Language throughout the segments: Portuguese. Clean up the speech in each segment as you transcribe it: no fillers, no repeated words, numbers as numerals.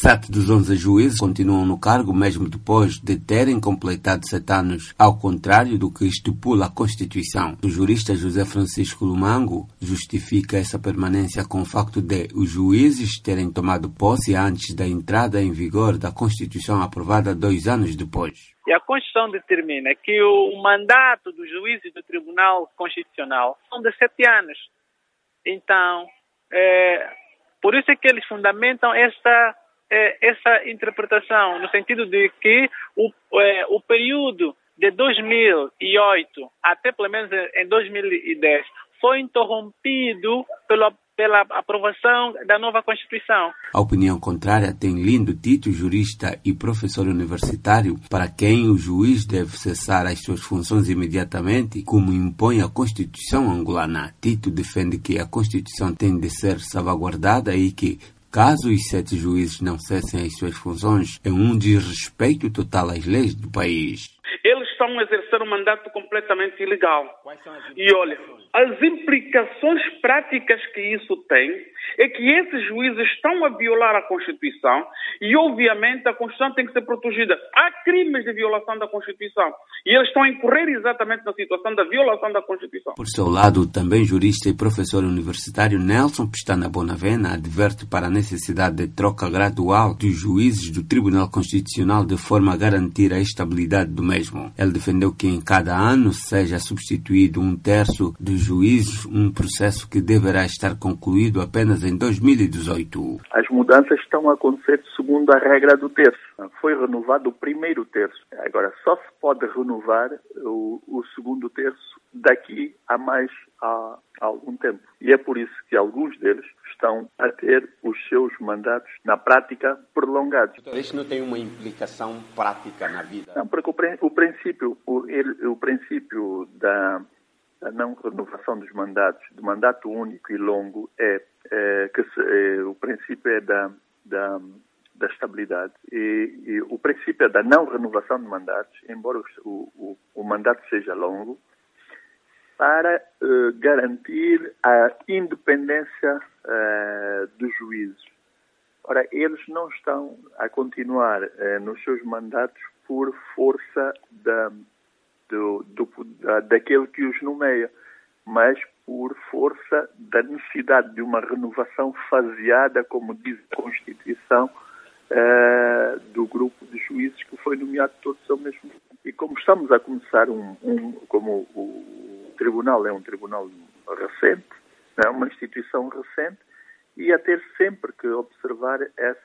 7 dos 11 juízes continuam no cargo mesmo depois de terem completado 7 anos, ao contrário do que estipula a Constituição. O jurista José Francisco Lumango justifica essa permanência com o facto de os juízes terem tomado posse antes da entrada em vigor da Constituição aprovada 2 anos depois. E a Constituição determina que o mandato dos juízes do Tribunal Constitucional são de 7 anos. Então, por isso é que eles fundamentam essa interpretação, no sentido de que o período de 2008 até pelo menos em 2010 foi interrompido pela aprovação da nova Constituição. A opinião contrária tem Lindo Tito, jurista e professor universitário, para quem o juiz deve cessar as suas funções imediatamente, como impõe a Constituição angolana. Tito defende que a Constituição tem de ser salvaguardada e que, caso os 7 juízes não cessem as suas funções, é um desrespeito total às leis do país. Eles estão a exercer um mandato completamente ilegal. E olha, as implicações práticas que isso tem é que esses juízes estão a violar a Constituição e, obviamente, a Constituição tem que ser protegida. Há crimes de violação da Constituição e eles estão a incorrer exatamente na situação da violação da Constituição. Por seu lado, também jurista e professor universitário Nelson Pestana Bonavena adverte para a necessidade de troca gradual dos juízes do Tribunal Constitucional de forma a garantir a estabilidade do mesmo. Ele defendeu que em cada ano seja substituído 1/3 dos juízes, um processo que deverá estar concluído apenas em 2018. As mudanças estão a acontecer segundo a regra do terço. Foi renovado o primeiro terço. Agora, só se pode renovar o segundo terço daqui a mais a algum tempo. E é por isso que alguns deles estão a ter os seus mandatos, na prática, prolongados. Então, isso não tem uma implicação prática na vida? Não, porque o princípio da não renovação dos mandatos, do mandato único e longo, o princípio é da estabilidade e o princípio é da não renovação de mandatos, embora o mandato seja longo, para garantir a independência dos juízes. Ora, eles não estão a continuar nos seus mandatos por força daquele que os nomeia, mas por força da necessidade de uma renovação faseada, como diz a Constituição, do grupo de juízes que foi nomeado todos ao mesmo tempo. E como estamos a começar como o tribunal é um tribunal recente, é uma instituição recente, e a ter sempre que observar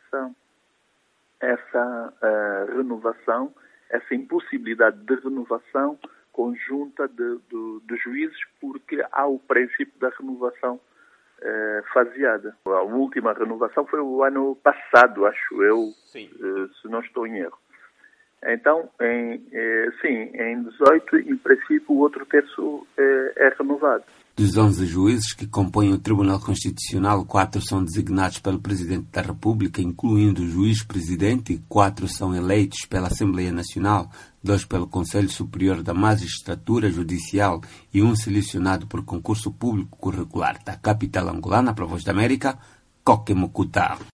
essa renovação, essa impossibilidade de renovação conjunta de juízes, porque há o princípio da renovação faseada. A última renovação foi o ano passado, acho eu, se não estou em erro. Então, em 18, em princípio, o outro terço é renovado. Dos 11 juízes que compõem o Tribunal Constitucional, 4 são designados pelo Presidente da República, incluindo o juiz-presidente, e 4 são eleitos pela Assembleia Nacional, 2 pelo Conselho Superior da Magistratura Judicial e 1 selecionado por concurso público curricular. Da capital angolana, para a Voz da América, Coque Mocuta.